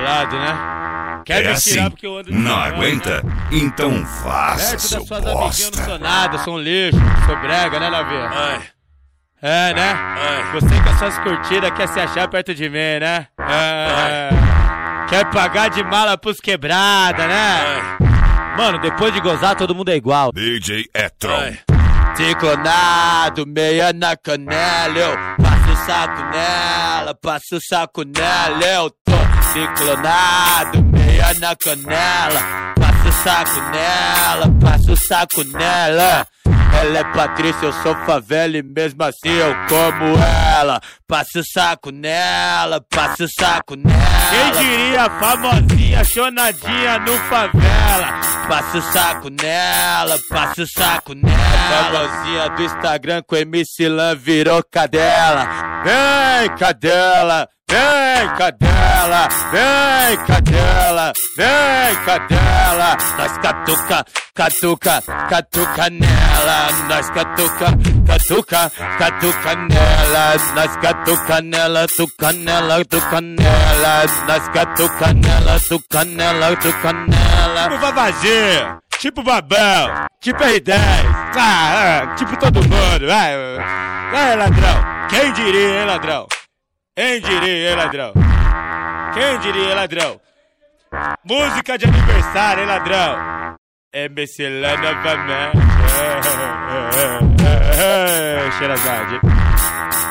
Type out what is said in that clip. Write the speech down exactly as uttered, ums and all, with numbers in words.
bolado, né? Quer É me tirar assim, porque eu ando não desligado, aguenta? né? Então faça, Perto seu das suas amiguinhas eu não bosta. sou nada, sou um lixo, sou brega, né, Davi? Ai, É, né? ai. Você com as suas curtidas quer se achar perto de mim, né? É. Quer pagar de mala pros quebrada, né? Ai. Mano, depois de gozar, todo mundo é igual. D J Etron. Ai. Ciclonado, meia na canela, eu passo o saco nela, passo o saco nela, eu tô ciclonado, meia na canela, passo o saco nela, passo o saco nela. Ela é Patrícia, eu sou favela e mesmo assim eu como ela. Passo o saco nela, passo o saco nela. Quem diria, famosinha, chonadinha no favela. Passo o saco nela, passo o saco nela. Famosinha do Instagram com M C Lan virou cadela. Vem, cadela. Vem, cadela, vem, cadela, vem, cadela. Nós catuca, catuca, catuca nela. Nós catuca, catuca, catuca nela. Nós catuca nela, tuca nela, tuca nela. Nós catuca nela, tuca nela, tuca nela. Tipo Vavazinho, tipo Babão, tipo R dez, ah, tipo todo mundo, vai, vai, ladrão. Quem diria, hein, ladrão? Quem diria, hein, ladrão? Quem diria, hein, ladrão? Música de aniversário, hein, ladrão? M C Lan novamente. Xerazade.